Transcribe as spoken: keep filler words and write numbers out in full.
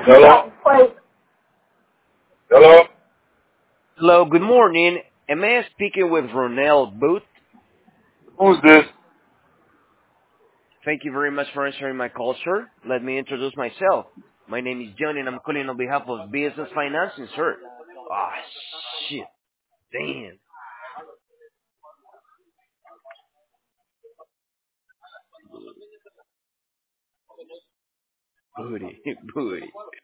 Hello? Hello? Hello, good morning. Am I speaking with Ronell Booth? Who's this? Thank you very much for answering my call, sir. Let me introduce myself. My name is John, and I'm calling on behalf of Business Financing, sir. Ah, shit. Damn. Booty. Booty.